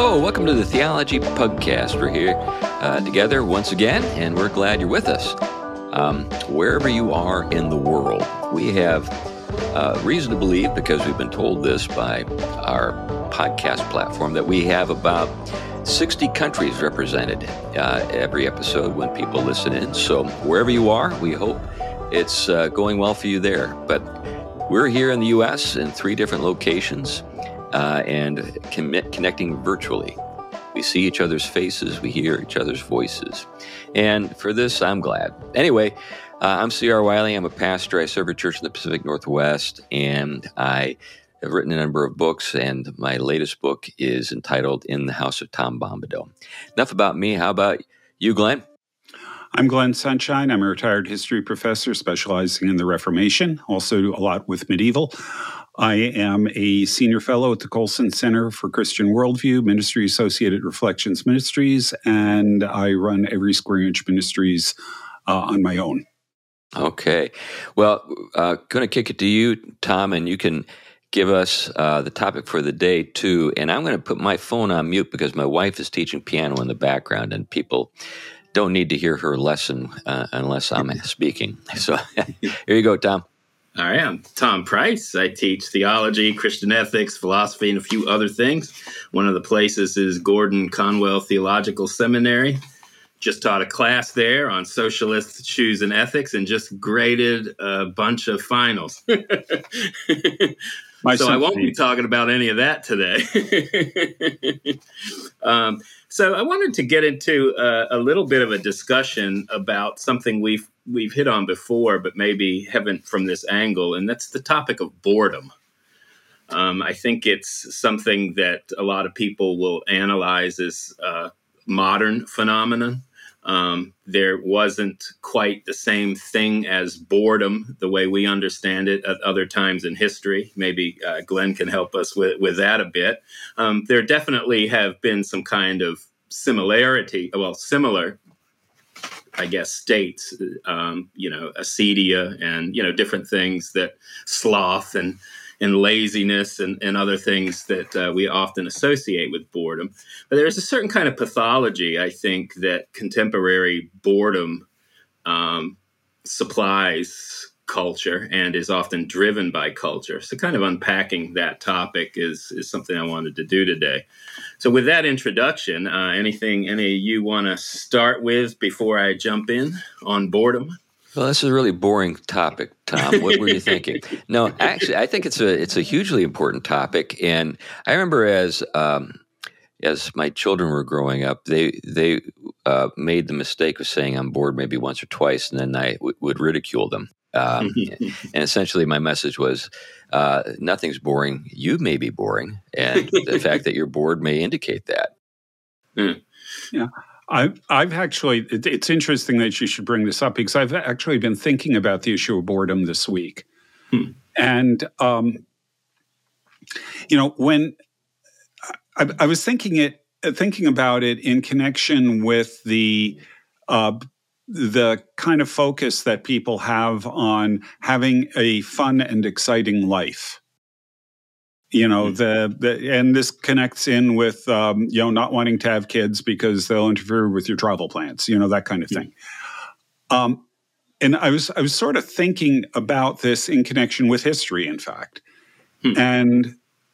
Hello, welcome to the Theology Pugcast. We're here together once again, and we're glad you're with us. Wherever you are in the world, we have reason to believe, because we've been told this by our podcast platform, that we have about 60 countries represented every episode when people listen in. So wherever you are, we hope it's going well for you there. But we're here in the U.S. in 3 different locations and connecting virtually. We see each other's faces, we hear each other's voices. And for this, I'm glad. Anyway, I'm C.R. Wiley. I'm a pastor. I serve a church in the Pacific Northwest, and I have written a number of books, and my latest book is entitled In the House of Tom Bombadil. Enough about me. How about you, Glenn? I'm Glenn Sunshine. I'm a retired history professor specializing in the Reformation, also do a lot with medieval. I am a senior fellow at the Colson Center for Christian Worldview, Ministry Associated Reflections Ministries, and I run Every Square Inch Ministries on my own. Okay. Well, going to kick it to you, Tom, and you can give us the topic for the day, too. And I'm going to put my phone on mute because my wife is teaching piano in the background, and people don't need to hear her lesson unless I'm speaking. So here you go, Tom. All right, I'm Tom Price. I teach theology, Christian ethics, philosophy, and a few other things. One of the places is Gordon Conwell Theological Seminary. Just taught a class there on socialist issues and ethics and just graded a bunch of finals. So I won't be talking about any of that today. So I wanted to get into a little bit of a discussion about something we've hit on before, but maybe haven't from this angle, and that's the topic of boredom. I think it's something that a lot of people will analyze as a modern phenomenon. There wasn't quite the same thing as boredom the way we understand it at other times in history. Maybe Glenn can help us with that a bit. There definitely have been some kind of similar, I guess, states, acedia and, different things that sloth and laziness and other things that we often associate with boredom. But there's a certain kind of pathology, I think, that contemporary boredom supplies culture and is often driven by culture. So kind of unpacking that topic is something I wanted to do today. So with that introduction, anything any of you want to start with before I jump in on boredom? Well, this is a really boring topic, Tom. What were you thinking? No, actually, I think it's a hugely important topic. And I remember as my children were growing up, they made the mistake of saying I'm bored maybe once or twice, and then I would ridicule them. And essentially, my message was, nothing's boring. You may be boring, and the fact that you're bored may indicate that. Yeah. I've actually, it's interesting that you should bring this up because I've actually been thinking about the issue of boredom this week. And, when I was thinking about it in connection with the kind of focus that people have on having a fun and exciting life. And this connects in with, not wanting to have kids because they'll interfere with your travel plans, that kind of thing. And I was sort of thinking about this in connection with history, in fact. And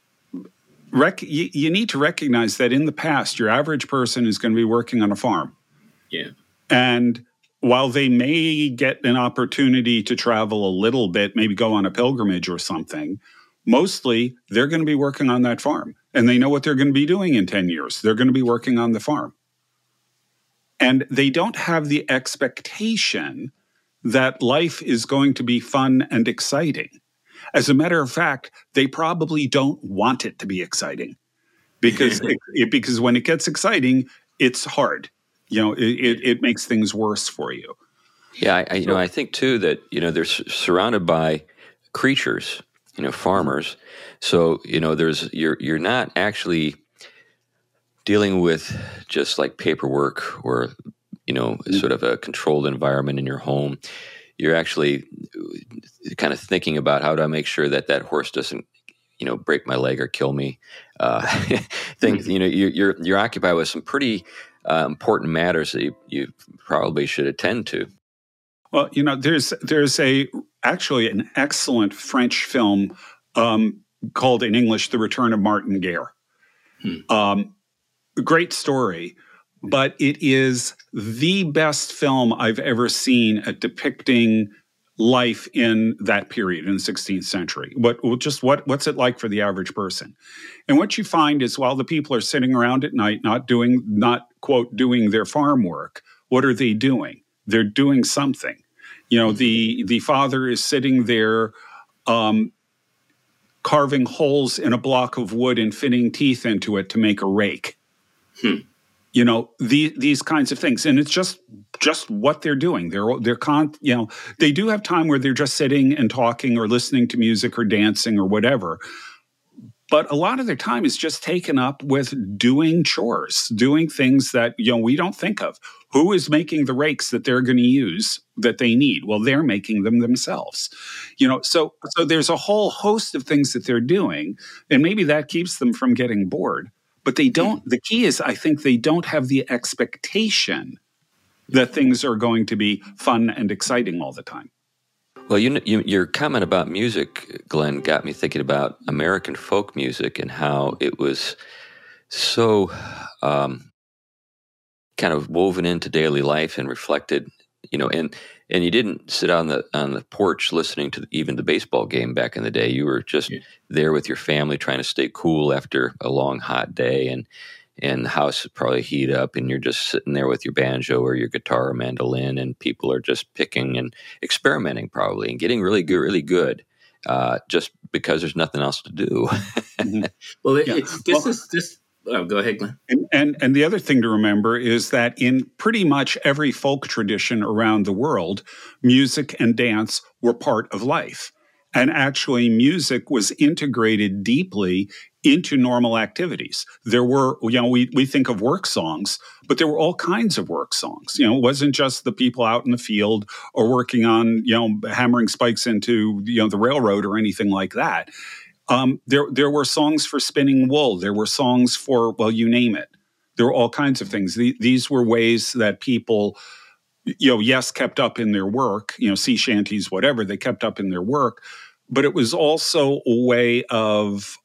you need to recognize that in the past, your average person is going to be working on a farm. Yeah. And while they may get an opportunity to travel a little bit, maybe go on a pilgrimage or something, mostly, they're going to be working on that farm, and they know what they're going to be doing in 10 years. They're going to be working on the farm. And they don't have the expectation that life is going to be fun and exciting. As a matter of fact, they probably don't want it to be exciting because because when it gets exciting, it's hard. It makes things worse for you. Yeah, I think, too, that, they're surrounded by creatures, farmers. So, you're not actually dealing with just like paperwork or, sort of a controlled environment in your home. You're actually kind of thinking about how do I make sure that horse doesn't break my leg or kill me. Things, you're occupied with some pretty important matters that you probably should attend to. Well, there's actually an excellent French film called in English "The Return of Martin Guerre." Great story, but it is the best film I've ever seen at depicting life in that period in the 16th century. What's it like for the average person? And what you find is while the people are sitting around at night, not quote doing their farm work, what are they doing? They're doing something. The father is sitting there carving holes in a block of wood and fitting teeth into it to make a rake. These kinds of things. And it's just what they're doing. They do have time where they're just sitting and talking or listening to music or dancing or whatever. But a lot of their time is just taken up with doing chores, doing things that, we don't think of. Who is making the rakes that they're going to use that they need? Well, they're making them themselves. So there's a whole host of things that they're doing, and maybe that keeps them from getting bored. But they don't. The key is, I think they don't have the expectation that things are going to be fun and exciting all the time. Well, your comment about music, Glenn, got me thinking about American folk music and how it was so kind of woven into daily life and reflected, and you didn't sit on the porch listening to even the baseball game back in the day. You were just there with your family trying to stay cool after a long, hot day, and the house is probably heat up, and you're just sitting there with your banjo or your guitar or mandolin, and people are just picking and experimenting probably and getting really good, just because there's nothing else to do. Well, go ahead, Glenn. And the other thing to remember is that in pretty much every folk tradition around the world, music and dance were part of life. And actually, music was integrated deeply into normal activities. There were, we think of work songs, but there were all kinds of work songs. It wasn't just the people out in the field or working on, hammering spikes into, the railroad or anything like that. There were songs for spinning wool. There were songs for, you name it. There were all kinds of things. These were ways that people, kept up in their work, sea shanties, whatever, they kept up in their work. But it was also a way of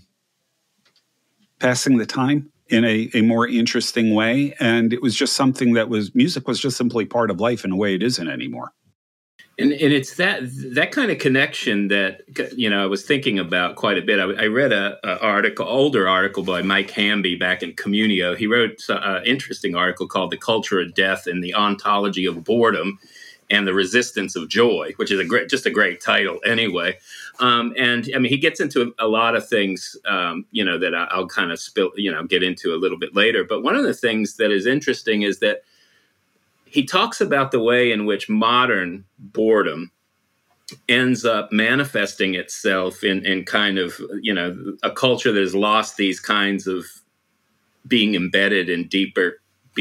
passing the time in a more interesting way. And it was just something music was just simply part of life in a way it isn't anymore. And it's that kind of connection that, I was thinking about quite a bit. I read an older article by Mike Hamby back in Communio. He wrote an interesting article called The Culture of Death and the Ontology of Boredom and the Resistance of Joy, which is just a great title anyway. And I mean, he gets into a lot of things, that I'll kind of get into a little bit later. But one of the things that is interesting is that he talks about the way in which modern boredom ends up manifesting itself in kind of, a culture that has lost these kinds of being embedded in deeper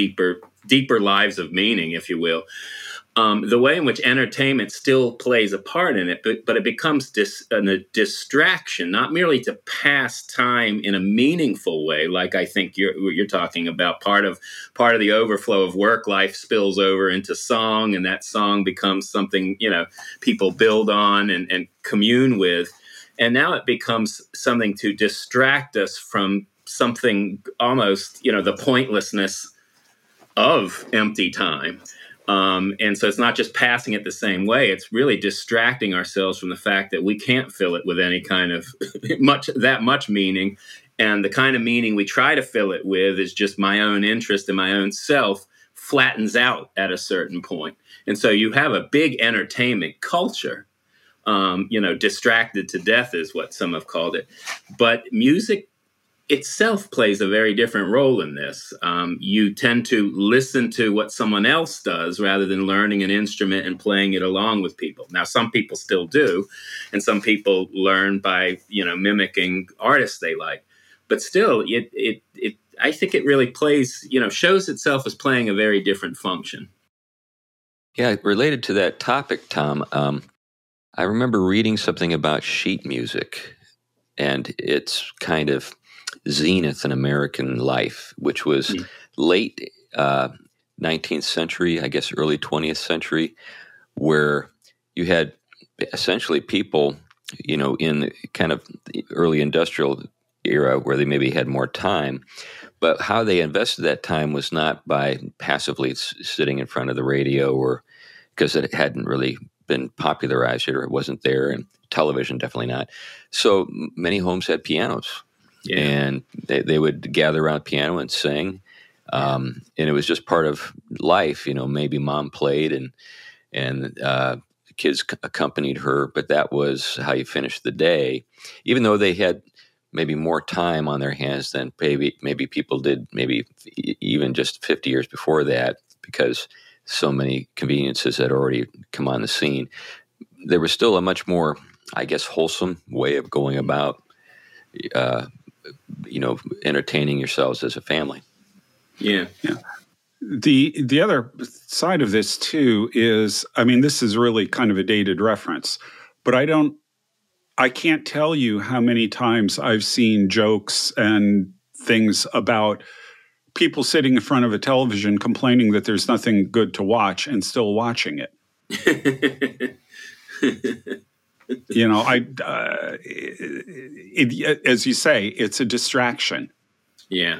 lives of meaning, if you will. The way in which entertainment still plays a part in it, but it becomes a distraction, not merely to pass time in a meaningful way, like I think you're talking about. Part of the overflow of work life spills over into song, and that song becomes something people build on and commune with, and now it becomes something to distract us from something almost the pointlessness of empty time. And so it's not just passing it the same way. It's really distracting ourselves from the fact that we can't fill it with any kind of much meaning. And the kind of meaning we try to fill it with is just my own interest and my own self flattens out at a certain point. And so you have a big entertainment culture, distracted to death is what some have called it. But music itself plays a very different role in this. You tend to listen to what someone else does rather than learning an instrument and playing it along with people. Now, some people still do, and some people learn by, mimicking artists they like. But still, I think it really plays, shows itself as playing a very different function. Yeah, related to that topic, Tom, I remember reading something about sheet music and its kind of zenith in American life, which was late 19th century, I guess early 20th century, where you had essentially people, in kind of the early industrial era where they maybe had more time, but how they invested that time was not by passively sitting in front of the radio, or because it hadn't really been popularized yet, or it wasn't there, and television definitely not. So many homes had pianos, and they would gather around the piano and sing, and it was just part of life. Maybe mom played and kids accompanied her, but that was how you finished the day, even though they had maybe more time on their hands than maybe people did maybe even just 50 years before that, because so many conveniences had already come on the scene. There was still a much more, I guess, wholesome way of going about, entertaining yourselves as a family. Yeah. The other side of this too is, this is really kind of a dated reference, but I can't tell you how many times I've seen jokes and things about people sitting in front of a television complaining that there's nothing good to watch and still watching it. As you say, it's a distraction. Yeah.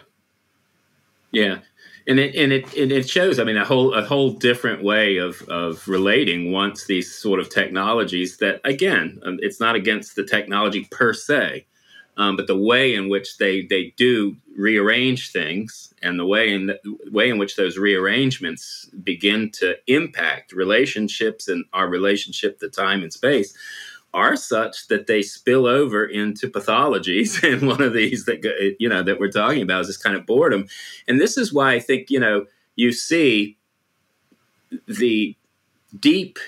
And it shows, a whole different way of relating once these sort of technologies that, again, it's not against the technology per se, but the way in which they do rearrange things, and the way in which those rearrangements begin to impact relationships and our relationship to time and space are such that they spill over into pathologies. And one of these that we're talking about is this kind of boredom. And this is why I think, you see the deep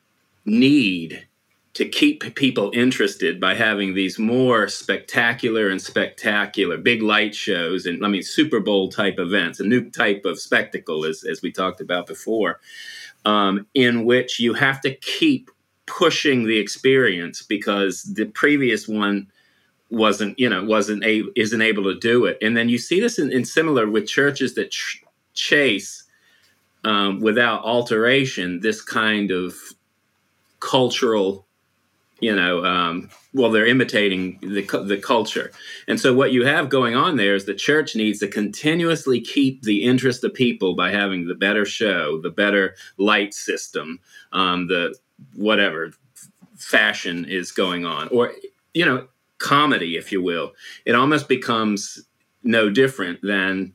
need to keep people interested by having these more spectacular big light shows, and Super Bowl type events, a new type of spectacle, as we talked about before, in which you have to keep pushing the experience because the previous one isn't able to do it. And then you see this in similar with churches that chase without alteration this kind of cultural, they're imitating the culture. And so what you have going on there is the church needs to continuously keep the interest of people by having the better show, the better light system, the whatever fashion is going on, or comedy, if you will. It almost becomes no different than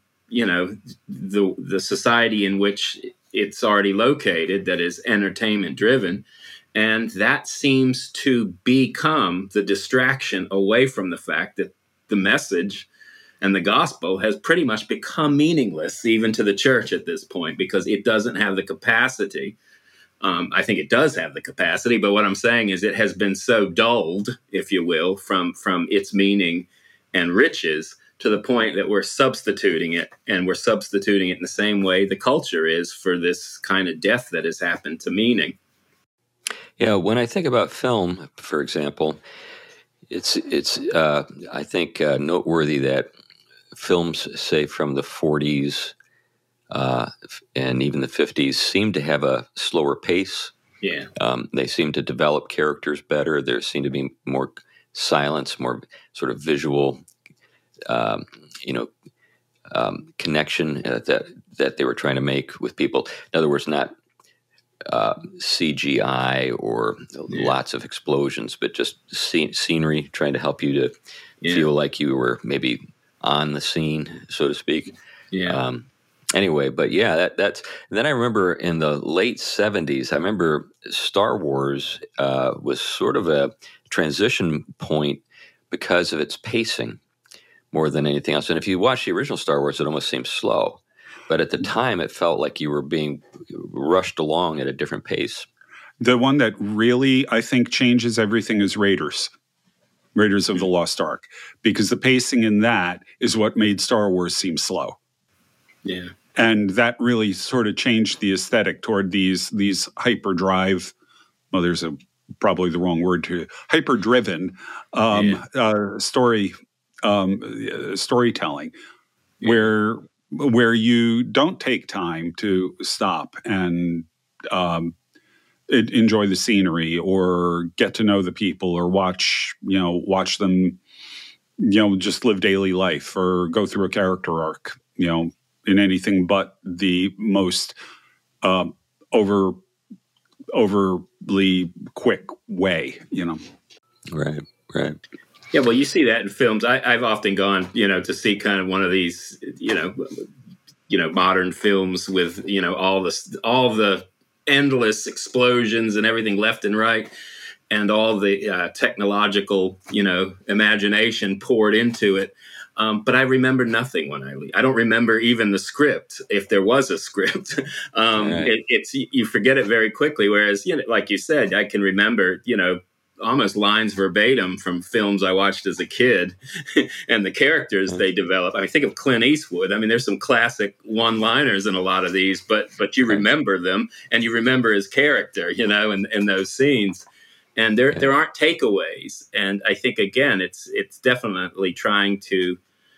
the society in which it's already located, that is entertainment driven, and that seems to become the distraction away from the fact that the message and the gospel has pretty much become meaningless even to the church at this point, because it doesn't have the capacity. I think it does have the capacity, but what I'm saying is it has been so dulled, if you will, from its meaning and riches, to the point that we're substituting it, and we're substituting it in the same way the culture is for this kind of death that has happened to meaning. Yeah, when I think about film, for example, it's I think noteworthy that films, say from the 40s, and even the 50s, seem to have a slower pace. Yeah. They seem to develop characters better. There seem to be more silence, more sort of visual, connection that they were trying to make with people. In other words, not CGI or lots of explosions, but just scenery trying to help you to feel like you were maybe on the scene, so to speak. Yeah. Anyway, but yeah, that's. And then I remember in the late 70s, I remember Star Wars was sort of a transition point because of its pacing more than anything else. And if you watch the original Star Wars, it almost seems slow. But at the time, it felt like you were being rushed along at a different pace. The one that really, I think, changes everything is Raiders of the Lost Ark, because the pacing in that is what made Star Wars seem slow. Yeah. And that really sort of changed the aesthetic toward these hyperdrive. Well, there's a probably the wrong word to hyper-driven storytelling, where you don't take time to stop and enjoy the scenery or get to know the people or watch them, just live daily life or go through a character arc, in anything but the most overly quick way, Right. Yeah, well, you see that in films. I've often gone, to see kind of one of these, modern films with, all the endless explosions and everything left and right, and all the technological, imagination poured into it. But I remember nothing when I leave. I don't remember even the script, if there was a script. Right. You forget it very quickly. Whereas, like you said, I can remember, almost lines verbatim from films I watched as a kid and the characters they develop. I mean, think of Clint Eastwood. I mean, there's some classic one-liners in a lot of these, but you remember them and you remember his character, in those scenes. And there aren't takeaways. And I think, again, it's definitely trying to,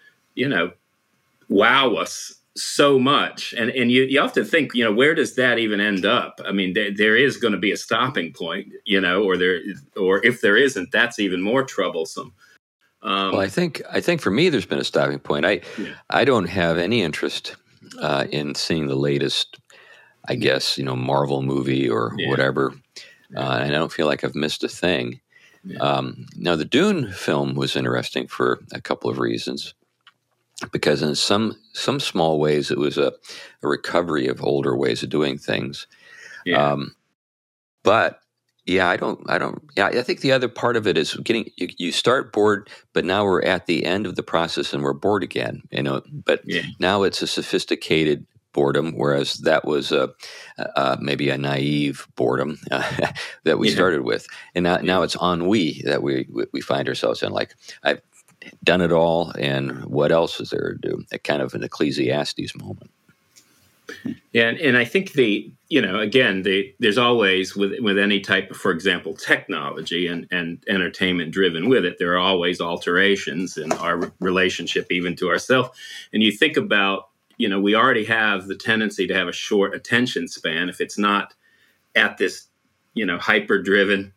wow us so much. And you often think, where does that even end up? I mean, there is going to be a stopping point, or if there isn't, that's even more troublesome. Well, I think for me, there's been a stopping point. I don't have any interest in seeing the latest, I guess, Marvel movie or whatever. And I don't feel like I've missed a thing. Yeah. Now, the Dune film was interesting for a couple of reasons, because in some small ways it was a recovery of older ways of doing things. Yeah. But yeah, I think the other part of it is you start bored, but now we're at the end of the process and we're bored again. But now it's a sophisticated boredom, whereas that was maybe a naive boredom that we started with, and now it's ennui that we find ourselves in. Like, I've done it all, and what else is there to do? Kind of an Ecclesiastes moment. Yeah, and I think there's always with any type of, for example, technology and entertainment driven with it, there are always alterations in our relationship even to ourselves. And you think about, we already have the tendency to have a short attention span if it's not at this, hyper-driven,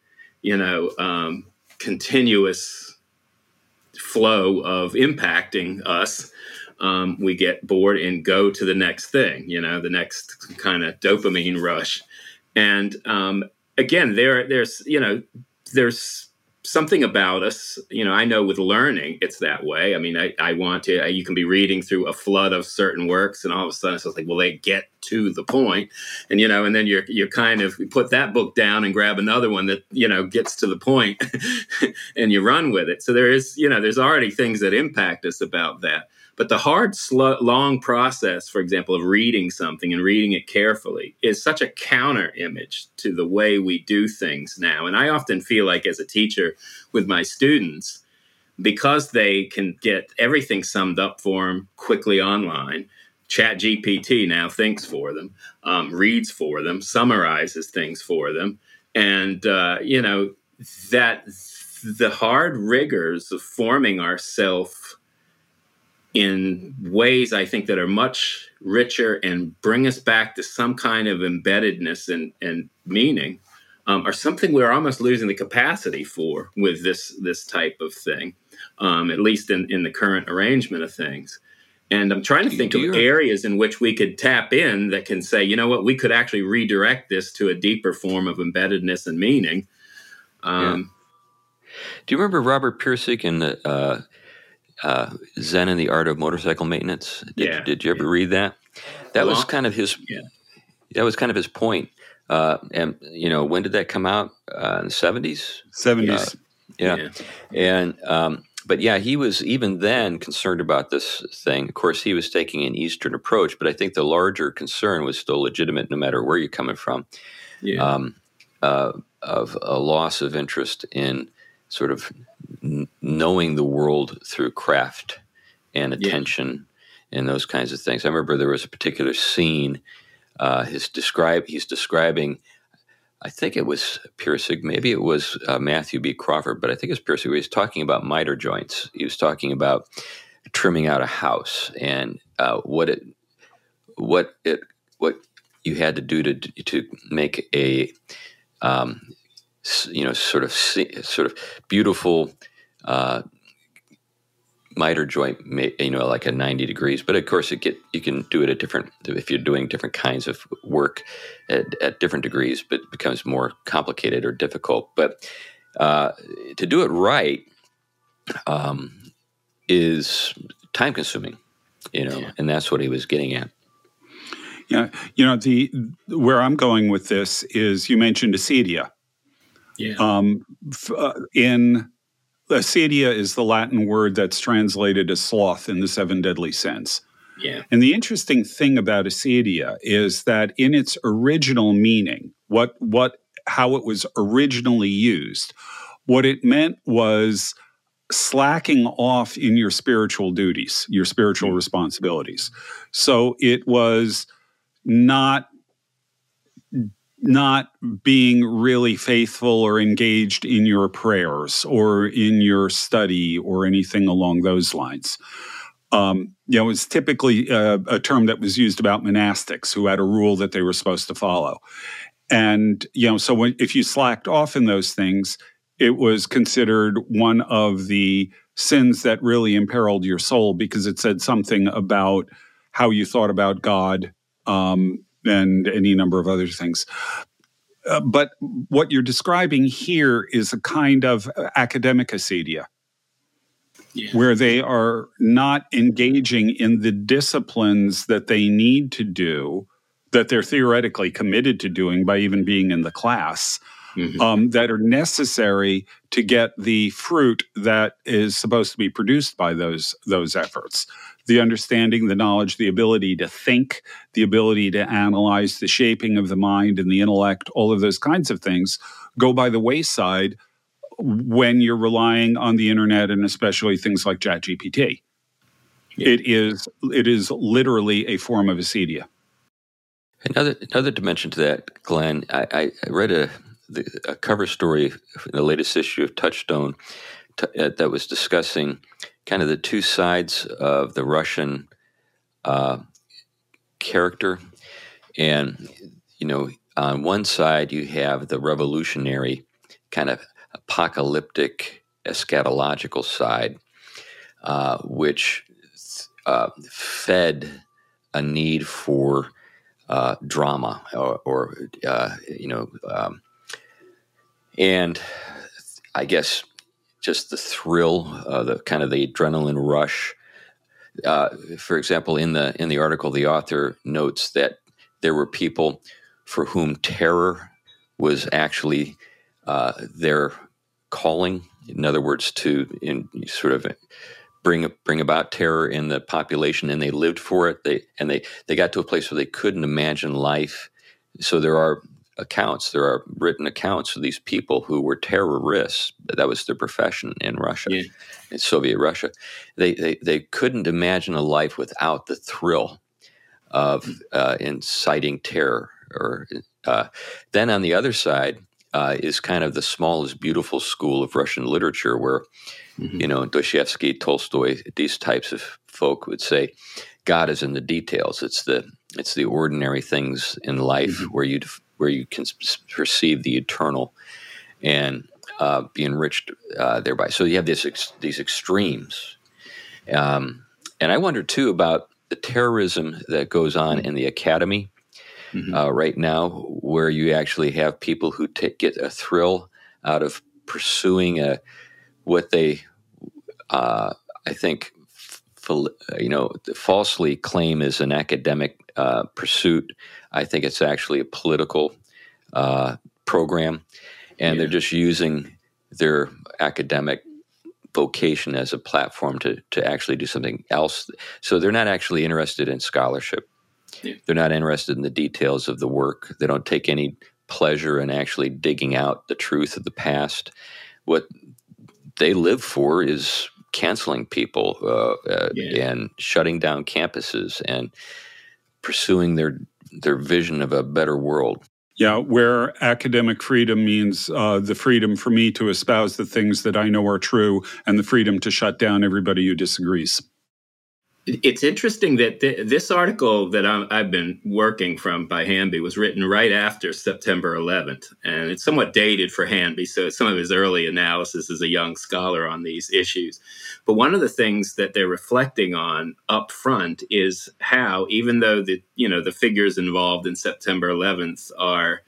continuous flow of impacting us. We get bored and go to the next thing, the next kind of dopamine rush. And again, there's something about us, I know with learning, it's that way. I mean, I want to, you can be reading through a flood of certain works and all of a sudden it's like, well, they get to the point. And, and then you're kind of put that book down and grab another one that, gets to the point and you run with it. So there's already things that impact us about that. But the hard, long process, for example, of reading something and reading it carefully is such a counter image to the way we do things now. And I often feel like as a teacher with my students, because they can get everything summed up for them quickly online, ChatGPT now thinks for them, reads for them, summarizes things for them. And, that the hard rigors of forming ourselves in ways I think that are much richer and bring us back to some kind of embeddedness and meaning are something we're almost losing the capacity for with this type of thing, at least in the current arrangement of things. And I'm trying to think of areas in which we could tap in that can say, we could actually redirect this to a deeper form of embeddedness and meaning. Do you remember Robert Pirsig in the Zen and the Art of Motorcycle Maintenance? Did you ever read that? That was kind of his. Yeah. That was kind of his point. And when did that come out? In the 70s. 70s. Yeah. And but yeah, he was even then concerned about this thing. Of course, he was taking an Eastern approach, but I think the larger concern was still legitimate, no matter where you're coming from. Yeah. Of a loss of interest in sort of knowing the world through craft and attention and those kinds of things. I remember there was a particular scene he's describing I think it was Pirsig, maybe it was Matthew B. Crawford, but I think it's Pirsig. He was talking about miter joints. He was talking about trimming out a house and what you had to do to make a sort of beautiful miter joint, like a 90 degrees. But of course, you can do it if you're doing different kinds of work at different degrees, but it becomes more complicated or difficult. But to do it right is time consuming, and that's what he was getting at. Yeah, where I'm going with this is you mentioned acedia. Yeah. Acedia is the Latin word that's translated as sloth in the seven deadly sins. Yeah. And the interesting thing about acedia is that in its original meaning, how it was originally used, what it meant was slacking off in your spiritual duties, your spiritual responsibilities. So it was not being really faithful or engaged in your prayers or in your study or anything along those lines. It's typically a term that was used about monastics who had a rule that they were supposed to follow. And, so if you slacked off in those things, it was considered one of the sins that really imperiled your soul because it said something about how you thought about God, and any number of other things. But what you're describing here is a kind of academic acedia, where they are not engaging in the disciplines that they need to do, that they're theoretically committed to doing by even being in the class, that are necessary to get the fruit that is supposed to be produced by those efforts. The understanding, the knowledge, the ability to think, the ability to analyze, the shaping of the mind and the intellect, all of those kinds of things go by the wayside when you're relying on the internet and especially things like ChatGPT. Yeah. It is literally a form of acedia. Another dimension to that, Glenn, I read a cover story in the latest issue of Touchstone that was discussing kind of the two sides of the Russian character. And, on one side, you have the revolutionary kind of apocalyptic eschatological side, which fed a need for drama and I guess just the thrill, the kind of the adrenaline rush. For example, in the article, the author notes that there were people for whom terror was actually their calling. In other words, to sort of bring about terror in the population, and they lived for it. They got to a place where they couldn't imagine life. So there are written accounts of these people who were terrorists. That was their profession in Russia, in Soviet Russia. They couldn't imagine a life without the thrill of inciting terror. Then on the other side is kind of the small is beautiful school of Russian literature, where Dostoevsky, Tolstoy, these types of folk would say, God is in the details. It's the ordinary things in life where you can perceive the eternal and be enriched thereby. So you have these extremes. And I wonder, too, about the terrorism that goes on in the academy right now, where you actually have people who get a thrill out of pursuing what they, I think, falsely claim is an academic pursuit. I think it's actually a political program, and they're just using their academic vocation as a platform to actually do something else. So they're not actually interested in scholarship. Yeah. They're not interested in the details of the work. They don't take any pleasure in actually digging out the truth of the past. What they live for is canceling people and shutting down campuses and pursuing their vision of a better world. Yeah, where academic freedom means the freedom for me to espouse the things that I know are true and the freedom to shut down everybody who disagrees. It's interesting that this article that I've been working from by Hanby was written right after September 11th, and it's somewhat dated for Hanby, so some of his early analysis as a young scholar on these issues. But one of the things that they're reflecting on up front is how, even though the figures involved in September 11th are,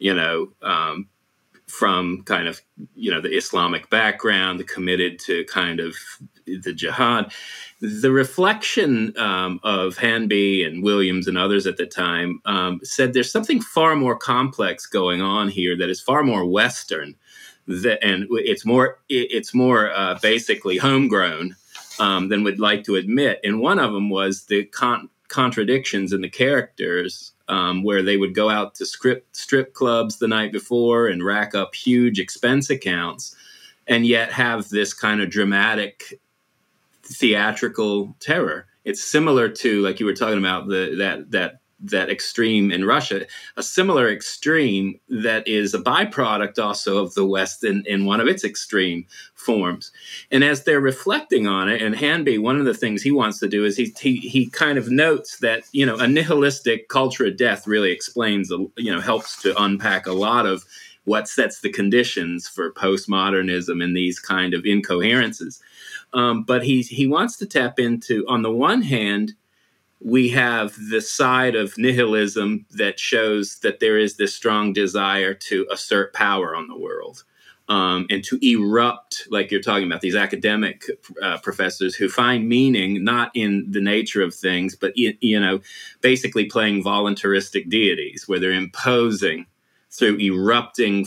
from kind of, the Islamic background, committed to kind of the jihad, the reflection of Hanby and Williams and others at the time said there's something far more complex going on here that is far more Western, and it's more basically homegrown than we'd like to admit. And one of them was the contradictions in the characters, where they would go out to strip clubs the night before and rack up huge expense accounts, and yet have this kind of dramatic theatrical terror. It's similar to, like you were talking about, that extreme in Russia, a similar extreme that is a byproduct also of the West in one of its extreme forms. And as they're reflecting on it, and Hanby, one of the things he wants to do is he kind of notes that, a nihilistic culture of death really explains, helps to unpack a lot of what sets the conditions for postmodernism and these kind of incoherences. But he wants to tap into, on the one hand, we have the side of nihilism that shows that there is this strong desire to assert power on the world, and to erupt, like you're talking about, these academic professors who find meaning not in the nature of things, but, basically playing voluntaristic deities, where they're imposing through erupting,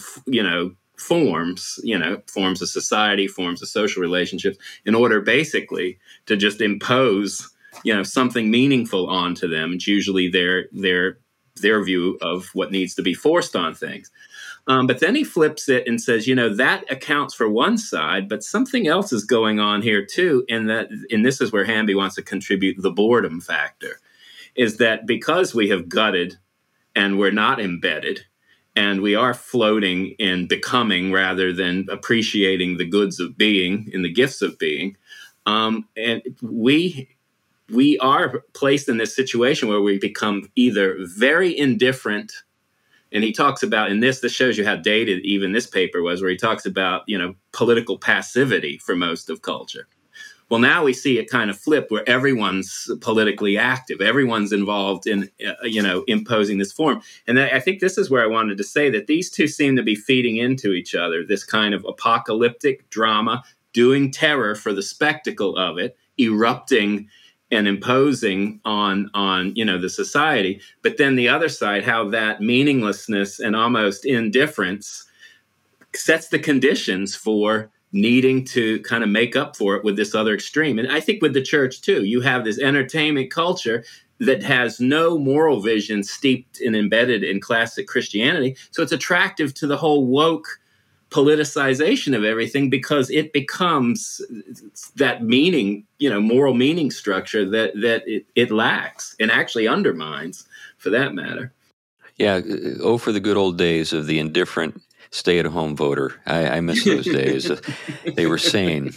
forms of society, forms of social relationships, in order basically to just impose, something meaningful onto them. It's usually their view of what needs to be forced on things. But then he flips it and says, that accounts for one side, but something else is going on here too. And this is where Hanby wants to contribute the boredom factor, is that because we have gutted and we're not embedded, and we are floating in becoming rather than appreciating the goods of being and the gifts of being. And we are placed in this situation where we become either very indifferent. And he talks about, in this shows you how dated even this paper was, where he talks about, political passivity for most of culture. Well, now we see it kind of flip, where everyone's politically active. Everyone's involved in, imposing this form. And I think this is where I wanted to say that these two seem to be feeding into each other, this kind of apocalyptic drama, doing terror for the spectacle of it, erupting and imposing on the society. But then the other side, how that meaninglessness and almost indifference sets the conditions for needing to kind of make up for it with this other extreme. And I think with the church, too, you have this entertainment culture that has no moral vision steeped and embedded in classic Christianity. So it's attractive to the whole woke politicization of everything, because it becomes that meaning, moral meaning structure that it lacks and actually undermines, for that matter. Yeah. Oh, for the good old days of the indifferent stay-at-home voter. I miss those days. They were sane.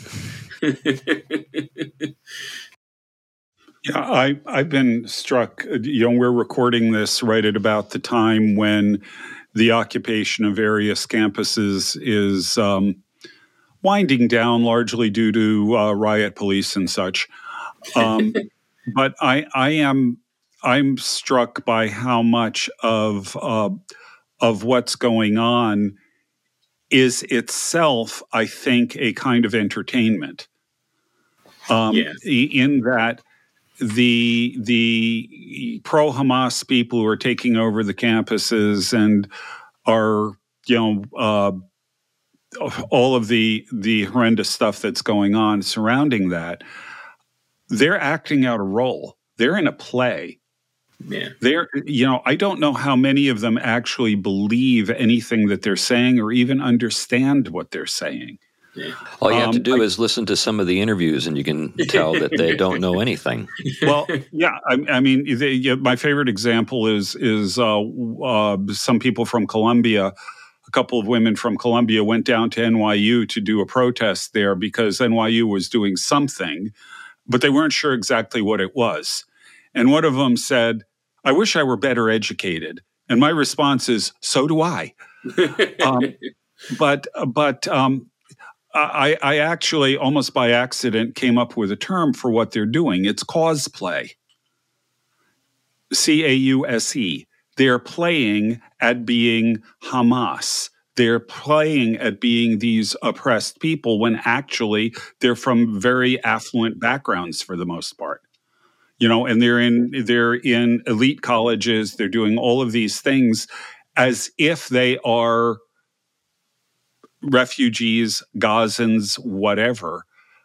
Yeah, I've been struck. We're recording this right at about the time when the occupation of various campuses is winding down, largely due to riot police and such. But I'm struck by how much of what's going on is itself, I think, a kind of entertainment. In that the pro-Hamas people who are taking over the campuses and are, all of the horrendous stuff that's going on surrounding that, they're acting out a role. They're in a play. Yeah. I don't know how many of them actually believe anything that they're saying or even understand what they're saying. Yeah. All you have to do is listen to some of the interviews, and you can tell that they don't know anything. Well, yeah, I mean, my favorite example is some people from Columbia. A couple of women from Columbia went down to NYU to do a protest there because NYU was doing something, but they weren't sure exactly what it was. And one of them said, "I wish I were better educated." And my response is, "So do I." But I actually, almost by accident, came up with a term for what they're doing. It's cosplay. C-A-U-S-E. They're playing at being Hamas. They're playing at being these oppressed people when actually they're from very affluent backgrounds for the most part. And they're in elite colleges. They're doing all of these things as if they are refugees, Gazans, whatever,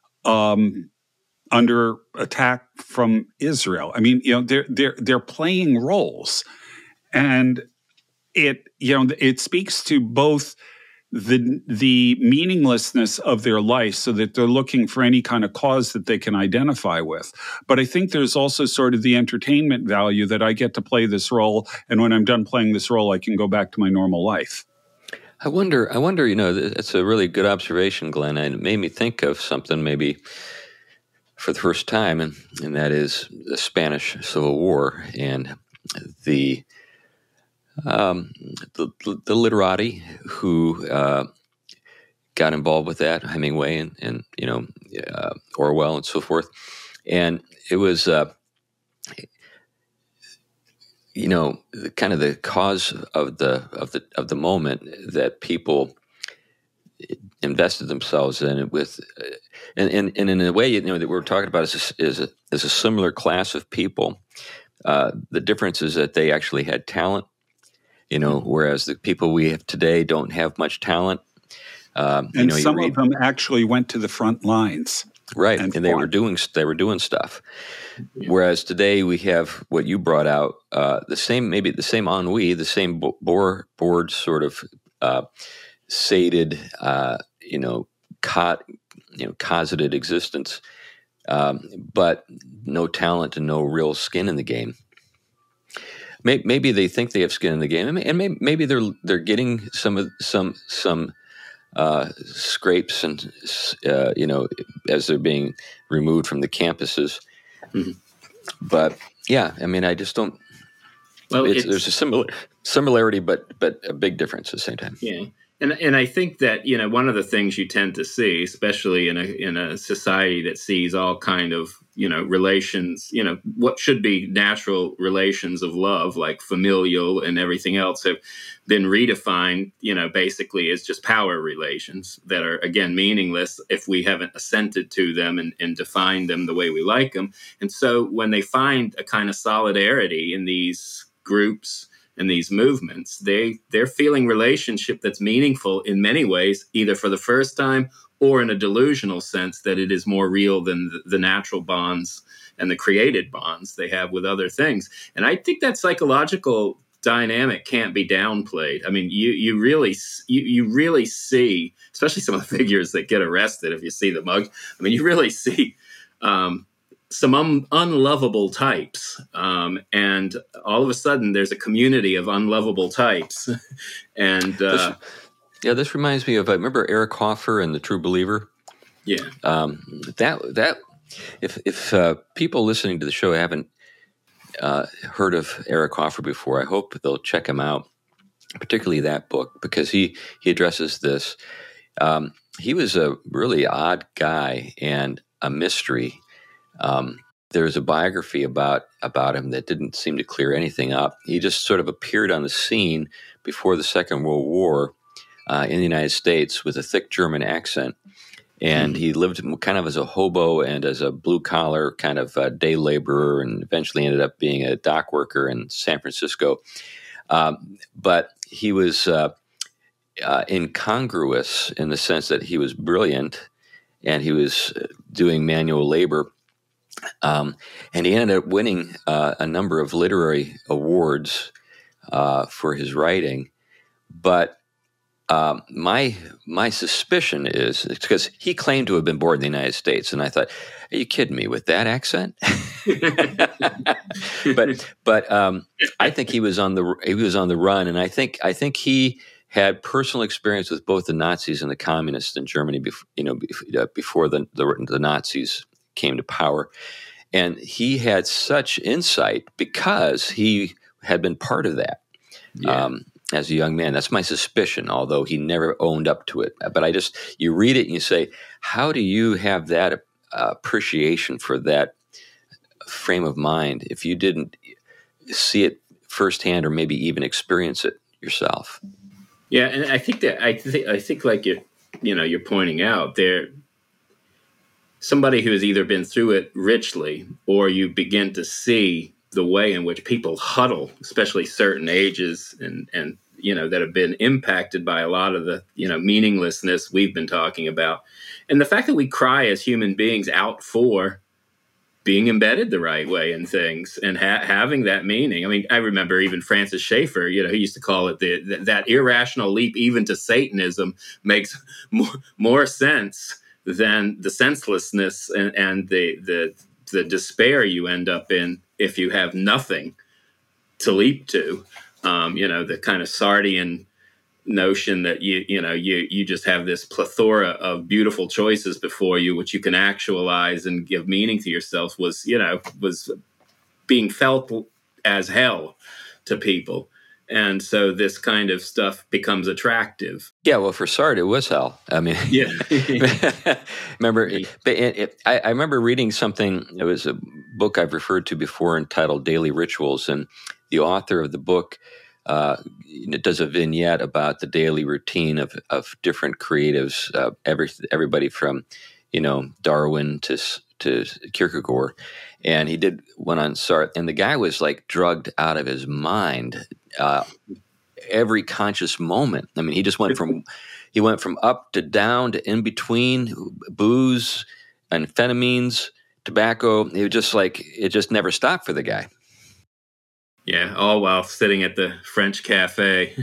under attack from Israel. I mean, they're playing roles, and it speaks to both the meaninglessness of their life, so that they're looking for any kind of cause that they can identify with. But I think there's also sort of the entertainment value that I get to play this role, and when I'm done playing this role, I can go back to my normal life. I wonder, it's a really good observation, Glenn, and it made me think of something maybe for the first time, and that is the Spanish Civil War and the literati who got involved with that, Hemingway and Orwell and so forth. And it was kind of the cause of the moment that people invested themselves in it with, and in a way, that we're talking about is a similar class of people. The difference is that they actually had talent, whereas the people we have today don't have much talent. And some of them actually went to the front lines. Right, and they were doing stuff. Yeah. Whereas today we have what you brought out, the same ennui, the same bored sort of sated, cosseted existence, but no talent and no real skin in the game. Maybe they think they have skin in the game, and maybe they're getting some scrapes and as they're being removed from the campuses. Mm-hmm. But yeah, I mean, I just don't. Well, there's a similarity, but a big difference at the same time. Yeah, and I think that one of the things you tend to see, especially in a society that sees all kind of relations, what should be natural relations of love, like familial and everything else, have been redefined, basically as just power relations that are, again, meaningless if we haven't assented to them and defined them the way we like them. And so when they find a kind of solidarity in these groups and these movements, they're feeling relationship that's meaningful in many ways, either for the first time or in a delusional sense that it is more real than the natural bonds and the created bonds they have with other things. And I think that psychological dynamic can't be downplayed. I mean, you really see, especially some of the figures that get arrested, if you see the mug, I mean, you really see some unlovable types. And all of a sudden there's a community of unlovable types. And this reminds me of, I remember Eric Hoffer and The True Believer. Yeah. That if people listening to the show haven't heard of Eric Hoffer before, I hope they'll check him out, particularly that book, because he addresses this. He was a really odd guy and a mystery. There's a biography about him that didn't seem to clear anything up. He just sort of appeared on the scene before the Second World War in the United States with a thick German accent. And he lived kind of as a hobo and as a blue-collar kind of day laborer, and eventually ended up being a dock worker in San Francisco. But he was incongruous in the sense that he was brilliant and he was doing manual labor. And he ended up winning a number of literary awards for his writing. But My suspicion is because he claimed to have been born in the United States, and I thought, "Are you kidding me with that accent?" but I think he was on the run, and I think he had personal experience with both the Nazis and the communists in Germany. Before the Nazis came to power, and he had such insight because he had been part of that. Yeah. As a young man. That's my suspicion, although he never owned up to it. But you read it and you say, how do you have that appreciation for that frame of mind if you didn't see it firsthand or maybe even experience it yourself? Yeah, and I think like you're pointing out there, somebody who has either been through it richly, or you begin to see the way in which people huddle, especially certain ages and that have been impacted by a lot of the meaninglessness we've been talking about, and the fact that we cry as human beings out for being embedded the right way in things and having that meaning. I mean, I remember even Francis Schaeffer, he used to call it that irrational leap even to Satanism makes more sense than the senselessness and the despair you end up in if you have nothing to leap to. The kind of Sardian notion that you just have this plethora of beautiful choices before you, which you can actualize and give meaning to yourself, was being felt as hell to people. And so this kind of stuff becomes attractive. Yeah, well, for Sartre, it was hell. I mean, yeah. I remember reading something. It was a book I've referred to before entitled Daily Rituals, and the author of the book does a vignette about the daily routine of different creatives, everybody from Darwin to Kierkegaard, and he did one on Sartre, and the guy was like drugged out of his mind every conscious moment. I mean, he just went from up to down to in between, booze, amphetamines, tobacco. It just never stopped for the guy. Yeah, all while sitting at the French cafe.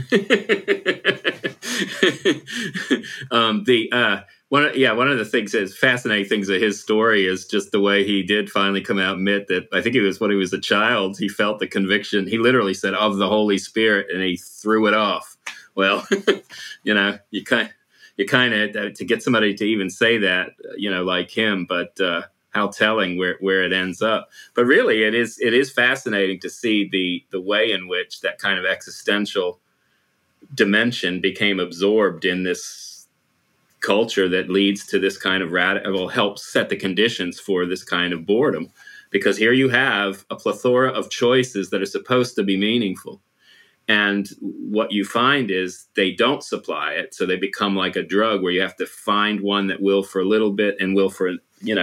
One of the things that's fascinating things of his story is just the way he did finally come out and admit that. I think it was when he was a child, he felt the conviction. He literally said of the Holy Spirit, and he threw it off. Well, you kind of to get somebody to even say that, like him, but. How telling where it ends up. But really, it is fascinating to see the way in which that kind of existential dimension became absorbed in this culture that leads to this kind of helps set the conditions for this kind of boredom. Because here you have a plethora of choices that are supposed to be meaningful. And what you find is they don't supply it. So they become like a drug where you have to find one that will for a little bit and will for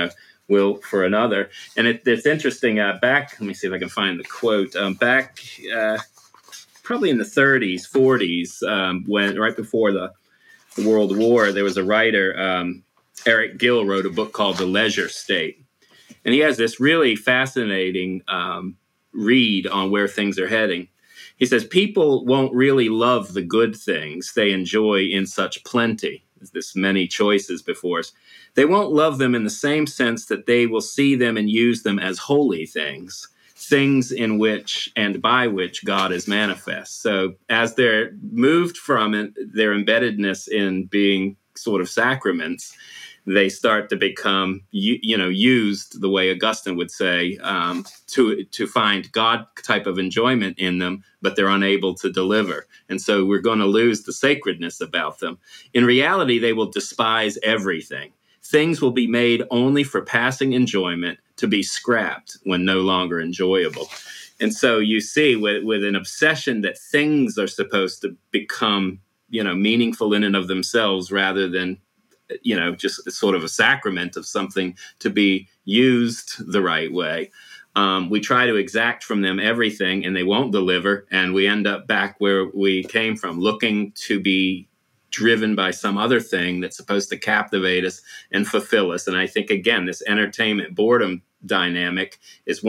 another. And it's interesting, let me see if I can find the quote, back probably in the 30s, 40s, when right before the World War, there was a writer, Eric Gill, wrote a book called The Leisure State. And he has this really fascinating read on where things are heading. He says, people won't really love the good things they enjoy in such plenty. There's this many choices before us. They won't love them in the same sense that they will see them and use them as holy things in which and by which God is manifest. So as they're moved from their embeddedness in being sort of sacraments, they start to become, used the way Augustine would say, to find God type of enjoyment in them, but they're unable to deliver. And so we're going to lose the sacredness about them. In reality, they will despise everything. Things will be made only for passing enjoyment, to be scrapped when no longer enjoyable. And so you see with an obsession that things are supposed to become, meaningful in and of themselves rather than just sort of a sacrament of something to be used the right way. We try to exact from them everything, and they won't deliver. And we end up back where we came from, looking to be driven by some other thing that's supposed to captivate us and fulfill us. And I think, again, this entertainment boredom dynamic is one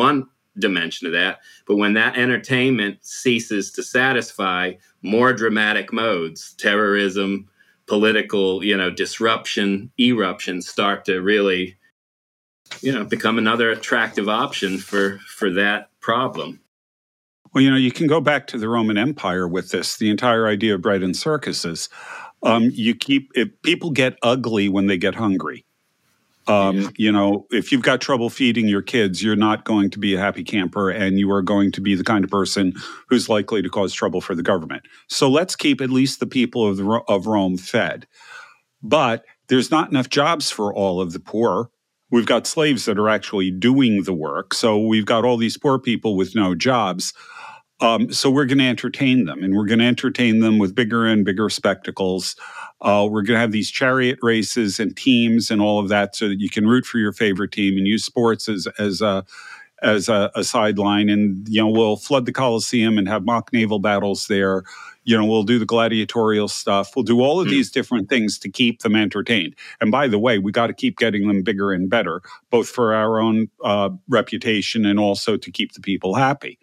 dimension of that. But when that entertainment ceases to satisfy, more dramatic modes, terrorism, political, disruption, eruption, start to really, become another attractive option for that problem. Well, you can go back to the Roman Empire with this, the entire idea of bread and circuses. People get ugly when they get hungry. If you've got trouble feeding your kids, you're not going to be a happy camper, and you are going to be the kind of person who's likely to cause trouble for the government. So let's keep at least the people of Rome fed. But there's not enough jobs for all of the poor. We've got slaves that are actually doing the work. So we've got all these poor people with no jobs. So we're going to entertain them, and we're going to entertain them with bigger and bigger spectacles. We're going to have these chariot races and teams and all of that, so that you can root for your favorite team and use sports as a sideline. And we'll flood the Colosseum and have mock naval battles there. We'll do the gladiatorial stuff. We'll do all of these different things to keep them entertained. And by the way, we got to keep getting them bigger and better, both for our own reputation and also to keep the people happy.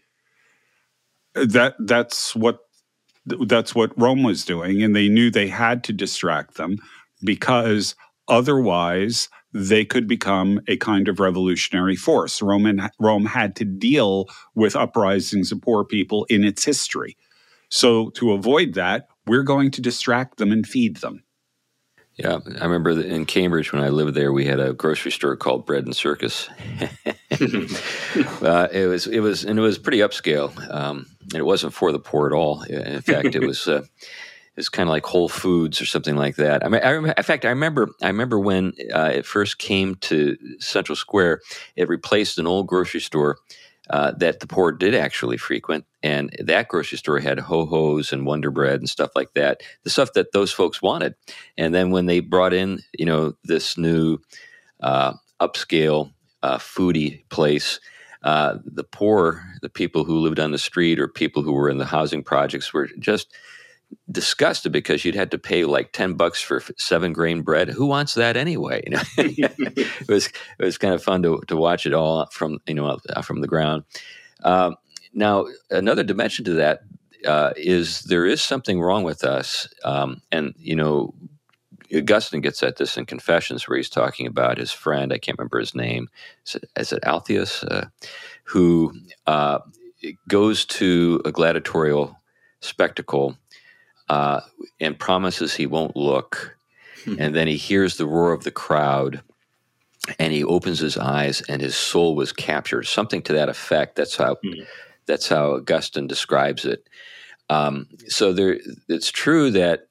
That's what Rome was doing, and they knew they had to distract them, because otherwise they could become a kind of revolutionary force. Rome had to deal with uprisings of poor people in its history. So to avoid that, we're going to distract them and feed them. Yeah, I remember in Cambridge when I lived there, we had a grocery store called Bread and Circus. It was pretty upscale, and it wasn't for the poor at all. In fact, it was kind of like Whole Foods or something like that. I remember when it first came to Central Square, it replaced an old grocery store that the poor did actually frequent. And that grocery store had Ho-Hos and Wonder Bread and stuff like that, the stuff that those folks wanted. And then when they brought in, this new upscale foodie place, the poor, the people who lived on the street or people who were in the housing projects were just disgusted, because you'd had to pay like $10 for 7-grain bread. Who wants that anyway? It was kind of fun to watch it all from the ground. Now, another dimension to that is there is something wrong with us, and Augustine gets at this in Confessions, where he's talking about his friend. I can't remember his name. Is it Altheus, who goes to a gladiatorial spectacle and promises he won't look, and then he hears the roar of the crowd, and he opens his eyes, and his soul was captured. Something to that effect. That's how Augustine describes it. So it's true that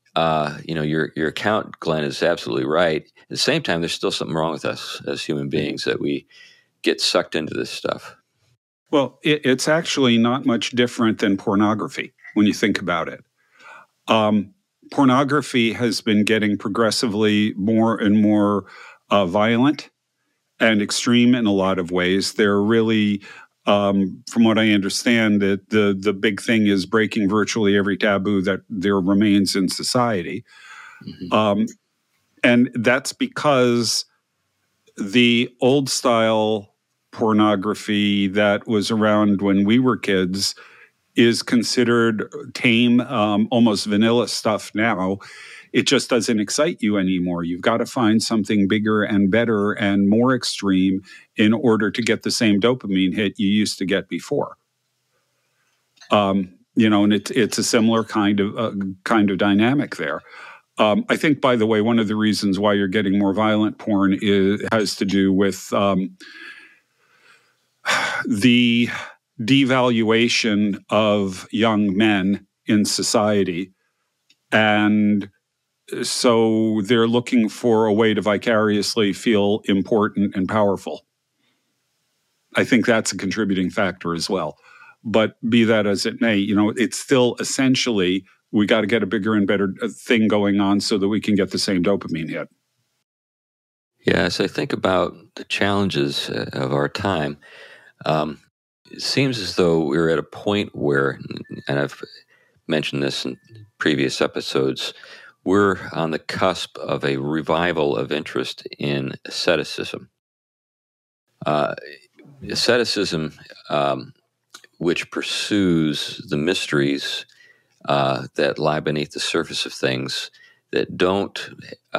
your account, Glenn, is absolutely right. At the same time, there's still something wrong with us as human beings, that we get sucked into this stuff. Well, it's actually not much different than pornography when you think about it. Pornography has been getting progressively more and more violent and extreme in a lot of ways. They're really, from what I understand, that the big thing is breaking virtually every taboo that there remains in society. Mm-hmm. And that's because the old style pornography that was around when we were kids is considered tame, almost vanilla stuff now. It just doesn't excite you anymore. You've got to find something bigger and better and more extreme in order to get the same dopamine hit you used to get before. And it's a similar kind of dynamic there. I think, by the way, one of the reasons why you're getting more violent porn has to do with the devaluation of young men in society. And so they're looking for a way to vicariously feel important and powerful. I think that's a contributing factor as well. But be that as it may, it's still essentially, we got to get a bigger and better thing going on so that we can get the same dopamine hit. Yeah, as I think about the challenges of our time, it seems as though we're at a point where, and I've mentioned this in previous episodes, we're on the cusp of a revival of interest in asceticism. asceticism, which pursues the mysteries that lie beneath the surface of things, that don't,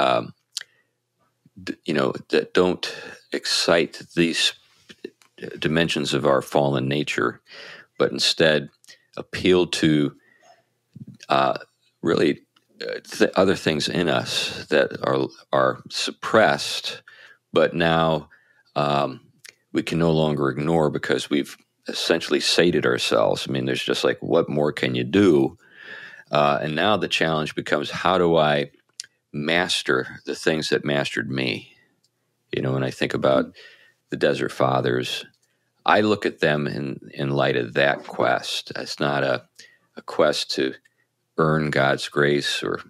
that don't excite these dimensions of our fallen nature, but instead appeal to really other things in us that are suppressed, but now we can no longer ignore because we've essentially sated ourselves. I mean, there's just like, what more can you do? And now the challenge becomes, how do I master the things that mastered me? When I think about the Desert Fathers, I look at them in light of that quest. It's not a quest to earn God's grace or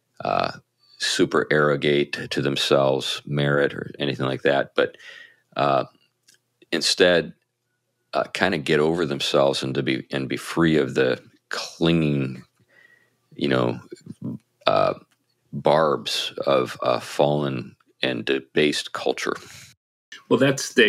supererogate to themselves merit or anything like that, but instead kind of get over themselves and be free of the clinging, barbs of fallen and debased culture. Well,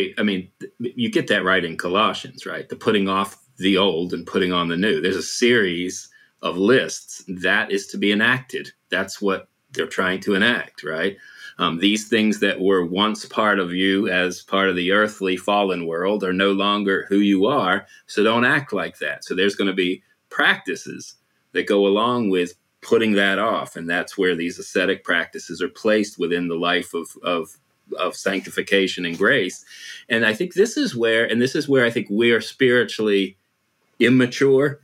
you get that right in Colossians, right? The putting off the old and putting on the new. There's a series of lists that is to be enacted. That's what they're trying to enact, right? These things that were once part of you as part of the earthly fallen world are no longer who you are, so don't act like that. So there's going to be practices that go along with putting that off, and that's where these ascetic practices are placed within the life of sanctification and grace. And I think this is where I think we're spiritually immature,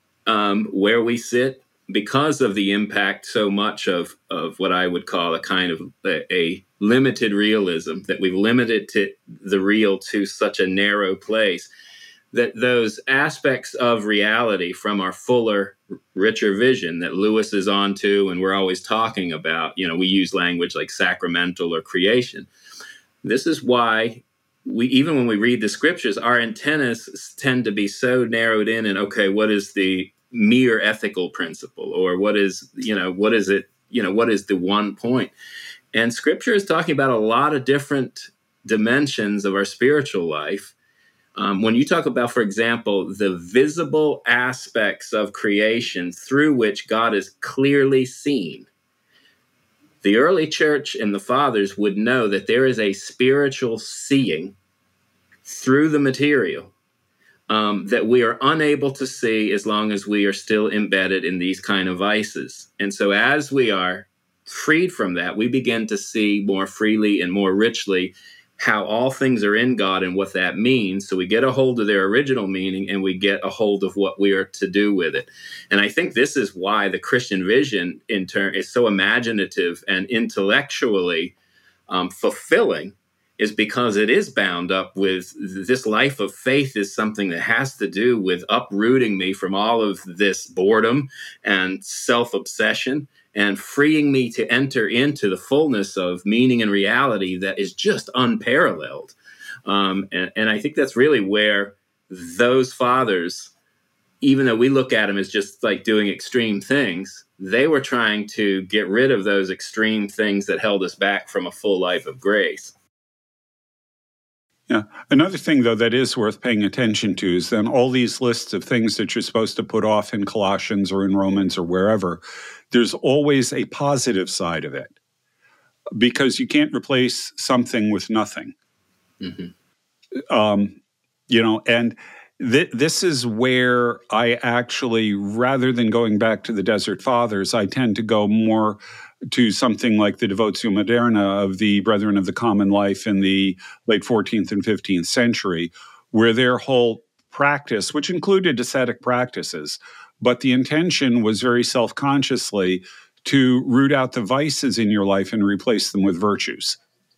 where we sit, because of the impact so much of what I would call a kind of a limited realism, that we've limited the real to such a narrow place, that those aspects of reality from our fuller, richer vision that Lewis is onto and we're always talking about, we use language like sacramental or creation. This is why even when we read the scriptures, our antennas tend to be so narrowed in and, okay, what is the mere ethical principle, or what is the one point? And scripture is talking about a lot of different dimensions of our spiritual life. When you talk about, for example, the visible aspects of creation through which God is clearly seen, the early church and the fathers would know that there is a spiritual seeing through the material that we are unable to see as long as we are still embedded in these kind of vices. And so as we are freed from that, we begin to see more freely and more richly how all things are in God and what that means. So we get a hold of their original meaning and we get a hold of what we are to do with it. And I think this is why the Christian vision in turn is so imaginative and intellectually fulfilling, is because it is bound up with this life of faith is something that has to do with uprooting me from all of this boredom and self-obsession and freeing me to enter into the fullness of meaning and reality that is just unparalleled. And I think that's really where those fathers, even though we look at them as just like doing extreme things, they were trying to get rid of those extreme things that held us back from a full life of grace. Yeah. Another thing, though, that is worth paying attention to is then all these lists of things that you're supposed to put off in Colossians or in Romans or wherever, there's always a positive side of it, because you can't replace something with nothing. Mm-hmm. And this is where I actually, rather than going back to the Desert Fathers, I tend to go more to something like the Devotio Moderna of the Brethren of the Common Life in the late 14th and 15th century, where their whole practice, which included ascetic practices, but the intention was very self-consciously to root out the vices in your life and replace them with virtues.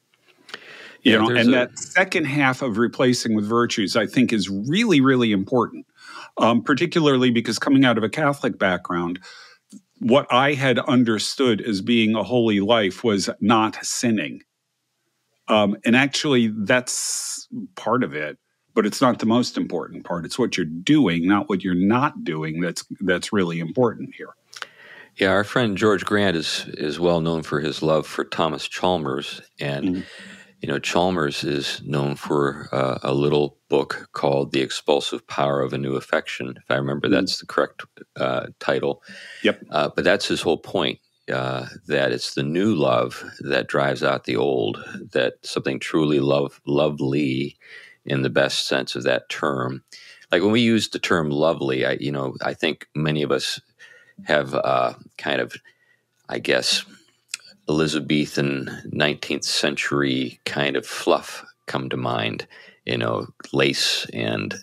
That second half of replacing with virtues, I think, is really, really important, particularly because coming out of a Catholic background, what I had understood as being a holy life was not sinning. And actually, that's part of it, but it's not the most important part. It's what you're doing, not what you're not doing, that's really important here. Yeah, our friend George Grant is well known for his love for Thomas Chalmers, and Chalmers is known for a little book called The Expulsive Power of a New Affection. If I remember, that's the correct title. Yep. But that's his whole point, that it's the new love that drives out the old, that something truly lovely in the best sense of that term. Like when we use the term lovely, I think many of us have kind of, I guess, Elizabethan 19th century kind of fluff come to mind, lace and,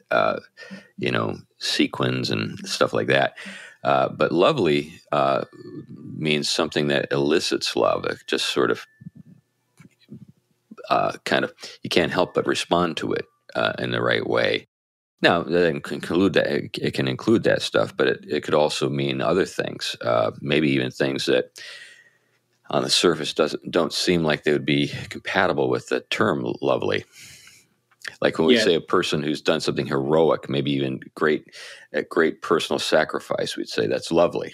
sequins and stuff like that. But lovely means something that elicits love. It just sort of you can't help but respond to it in the right way. Now, it can include that stuff, but it could also mean other things, maybe even things that on the surface don't seem like they would be compatible with the term lovely. Like when we say a person who's done something heroic, maybe even great personal sacrifice, we'd say that's lovely.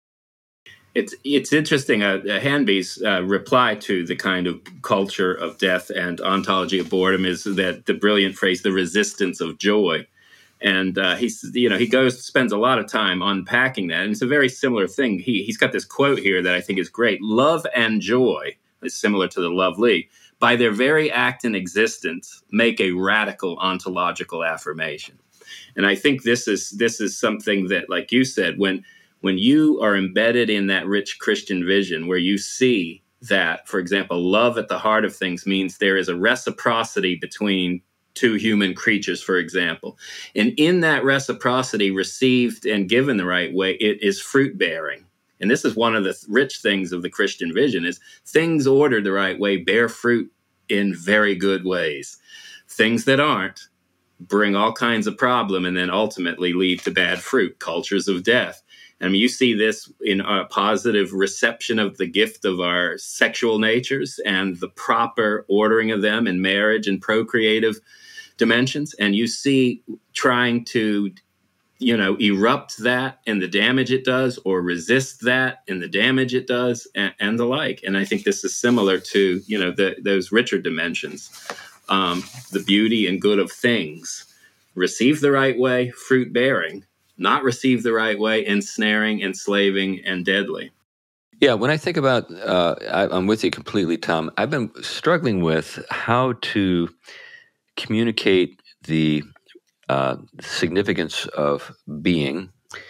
It's interesting. Hanby's reply to the kind of culture of death and ontology of boredom is that the brilliant phrase, the resistance of joy. And he spends a lot of time unpacking that. And it's a very similar thing. He's got this quote here that I think is great. Love and joy is similar to the lovely. By their very act and existence, make a radical ontological affirmation. And I think this is something that, like you said, when you are embedded in that rich Christian vision where you see that, for example, love at the heart of things means there is a reciprocity between two human creatures, for example. And in that reciprocity, received and given the right way, it is fruit-bearing. And this is one of the rich things of the Christian vision is things ordered the right way bear fruit in very good ways. Things that aren't bring all kinds of problem and then ultimately lead to bad fruit, cultures of death. I mean, you see this in a positive reception of the gift of our sexual natures and the proper ordering of them in marriage and procreative dimensions. And you see trying to, erupt that and the damage it does, or resist that and the damage it does, and the like. And I think this is similar to, those richer dimensions, the beauty and good of things. Receive the right way, fruit bearing. Not receive the right way, ensnaring, enslaving, and deadly. Yeah, when I think about, I'm with you completely, Tom. I've been struggling with how to communicate the significance of being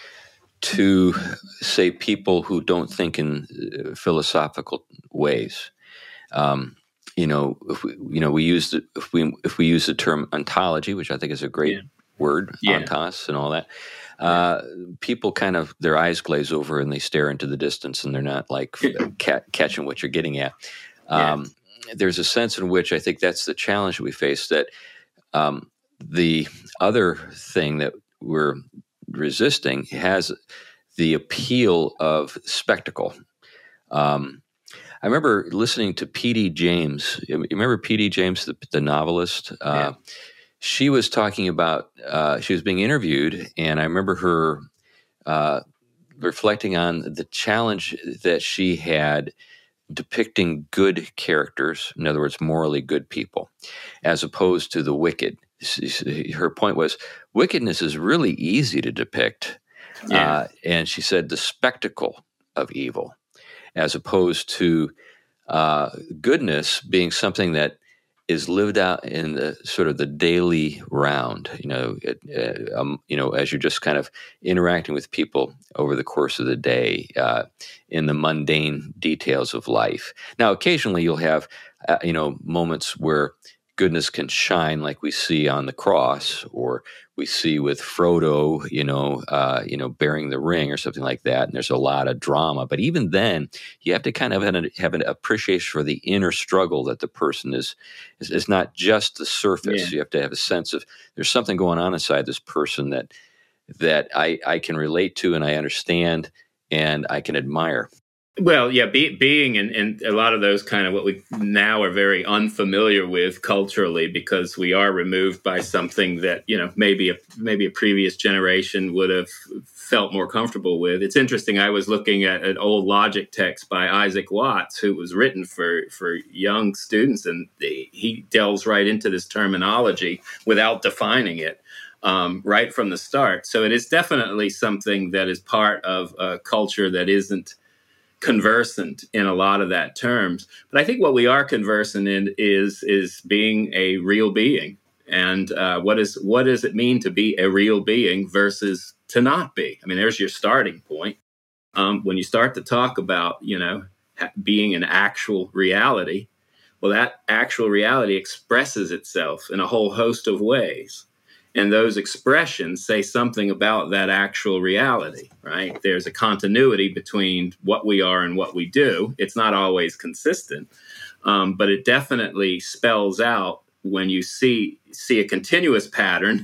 to, say, people who don't think in philosophical ways. If we use the term ontology, which I think is a great word, ontos and all that. People kind of, their eyes glaze over and they stare into the distance and they're not like catching what you're getting at. There's a sense in which I think that's the challenge we face, that the other thing that we're resisting has the appeal of spectacle. I remember listening to P.D. James. You remember P.D. James, the novelist? She was talking about, she was being interviewed, and I remember her reflecting on the challenge that she had depicting good characters, in other words, morally good people, as opposed to the wicked. Her point was, wickedness is really easy to depict. And she said the spectacle of evil, as opposed to goodness being something that is lived out in the sort of the daily round, as you're just kind of interacting with people over the course of the day, in the mundane details of life. Now, occasionally you'll have, moments where goodness can shine, like we see on the cross, or we see with Frodo, bearing the ring or something like that. And there's a lot of drama, but even then, you have to kind of have an appreciation for the inner struggle that the person is not just the surface. You have to have a sense of there's something going on inside this person that I can relate to and I understand and I can admire. Well, yeah, being and a lot of those kind of what we now are very unfamiliar with culturally, because we are removed by something that, maybe a previous generation would have felt more comfortable with. It's interesting. I was looking at an old logic text by Isaac Watts, who was written for young students, and he delves right into this terminology without defining it. Right from the start. So it is definitely something that is part of a culture that isn't conversant in a lot of that terms. But I think what we are conversant in is being a real being. And what does it mean to be a real being versus to not be? I mean, there's your starting point. When you start to talk about, being an actual reality, well, that actual reality expresses itself in a whole host of ways. And those expressions say something about that actual reality, right? There's a continuity between what we are and what we do. It's not always consistent, but it definitely spells out, when you see a continuous pattern,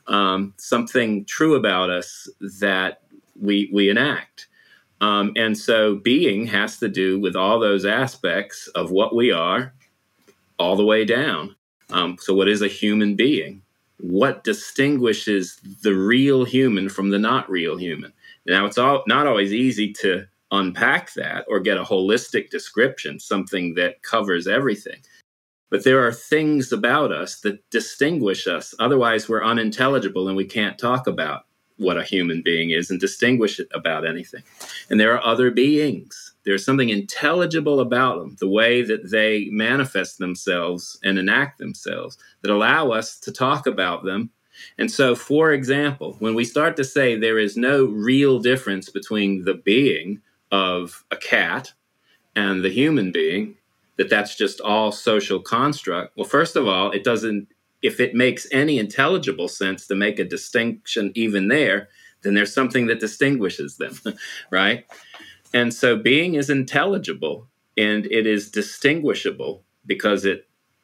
something true about us that we enact. And so being has to do with all those aspects of what we are all the way down. So what is a human being? What distinguishes the real human from the not real human? Now, it's not always easy to unpack that or get a holistic description, something that covers everything. But there are things about us that distinguish us. Otherwise, we're unintelligible and we can't talk about what a human being is and distinguish it about anything. And there are other beings. There's something intelligible about them, the way that they manifest themselves and enact themselves, that allow us to talk about them. And so, for example, when we start to say there is no real difference between the being of a cat and the human being, that's just all social construct. Well, first of all, it doesn't, if it makes any intelligible sense to make a distinction even there, then there's something that distinguishes them, right? And so being is intelligible and it is distinguishable because it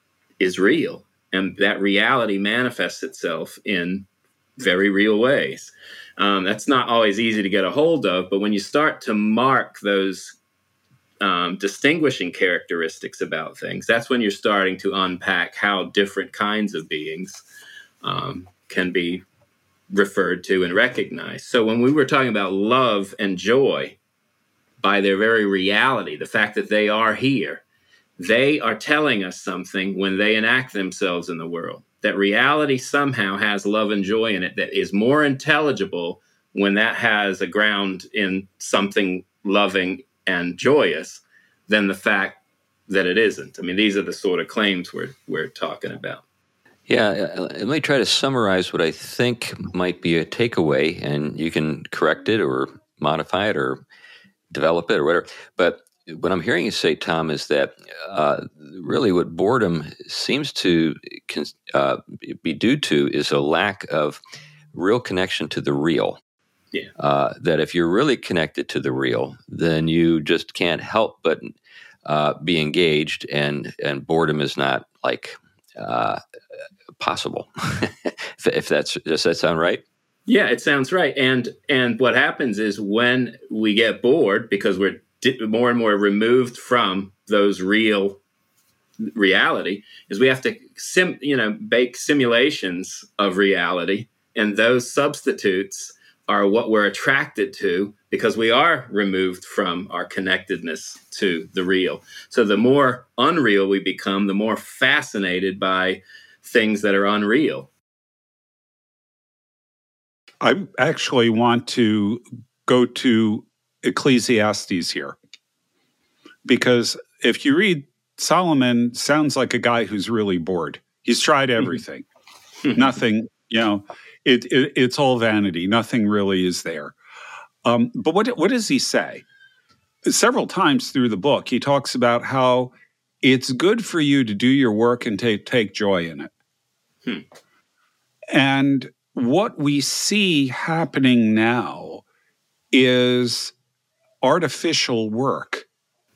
is real. And that reality manifests itself in very real ways. That's not always easy to get a hold of, but when you start to mark those distinguishing characteristics about things, that's when you're starting to unpack how different kinds of beings can be referred to and recognized. So when we were talking about love and joy, by their very reality, the fact that they are here, they are telling us something when they enact themselves in the world. That reality somehow has love and joy in it that is more intelligible when that has a ground in something loving and joyous than the fact that it isn't. I mean, these are the sort of claims we're talking about. Yeah, let me try to summarize what I think might be a takeaway, and you can correct it or modify it or develop it or whatever. But what I'm hearing you say, Tom, is that really what boredom seems to be due to is a lack of real connection to the real. Yeah. That if you're really connected to the real, then you just can't help but be engaged, and boredom is not like possible. If does that sound right? Yeah, it sounds right. And what happens is when we get bored, because we're more and more removed from those reality, is we have to bake simulations of reality, and those substitutes are what we're attracted to because we are removed from our connectedness to the real. So the more unreal we become, the more fascinated by things that are unreal. I actually want to go to Ecclesiastes here, because if you read, Solomon sounds like a guy who's really bored. He's tried everything. Nothing, it's all vanity. Nothing really is there. But what does he say? Several times through the book, he talks about how it's good for you to do your work and take joy in it. And what we see happening now is artificial work.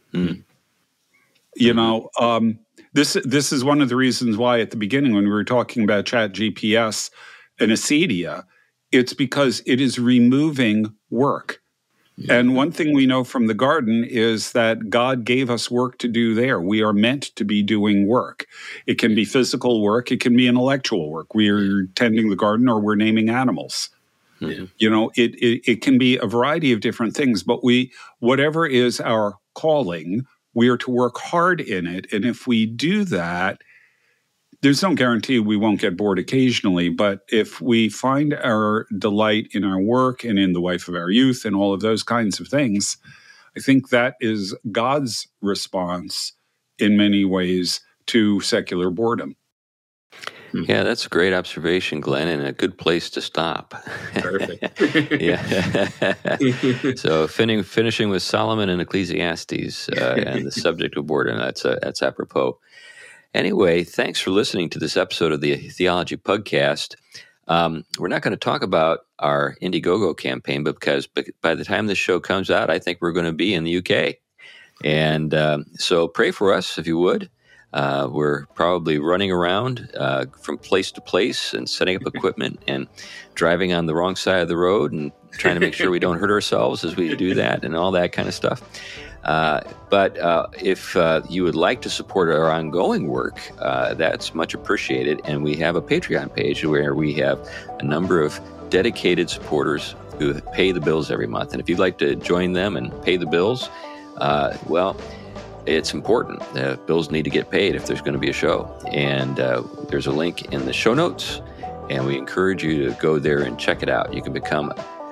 This is one of the reasons why at the beginning, when we were talking about ChatGPS and Acedia, it's because it is removing work. And one thing we know from the garden is that God gave us work to do there. We are meant to be doing work. It can be physical work. It can be intellectual work. We're tending the garden or we're naming animals. Yeah. You know, it can be a variety of different things, but whatever is our calling, we are to work hard in it. And if we do that, there's no guarantee we won't get bored occasionally, but if we find our delight in our work and in the wife of our youth and all of those kinds of things, I think that is God's response in many ways to secular boredom. Yeah, that's a great observation, Glenn, and a good place to stop. Perfect. Yeah. So finishing with Solomon and Ecclesiastes and the subject of boredom, that's apropos. Anyway, thanks for listening to this episode of the Theology Podcast. We're not going to talk about our Indiegogo campaign, but because by the time this show comes out, I think we're going to be in the UK. And so pray for us, if you would. We're probably running around from place to place and setting up equipment and driving on the wrong side of the road and trying to make sure we don't hurt ourselves as we do that and all that kind of stuff. But if you would like to support our ongoing work, that's much appreciated. And we have a Patreon page where we have a number of dedicated supporters who pay the bills every month. And if you'd like to join them and pay the bills, well, it's important. The bills need to get paid if there's going to be a show. And there's a link in the show notes, and we encourage you to go there and check it out. You can become,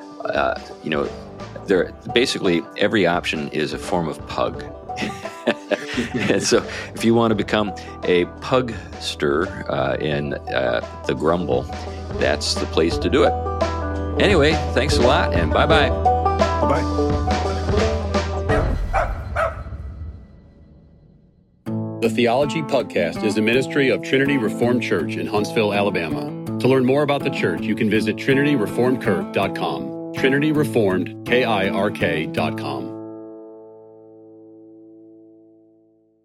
there basically every option is a form of pug. And so if you want to become a pugster in the Grumble, that's the place to do it. Anyway, thanks a lot, and bye-bye. Bye-bye. The Theology Podcast is a ministry of Trinity Reformed Church in Huntsville, Alabama. To learn more about the church, you can visit trinityreformedkirk.com. trinityreformedkirk.com.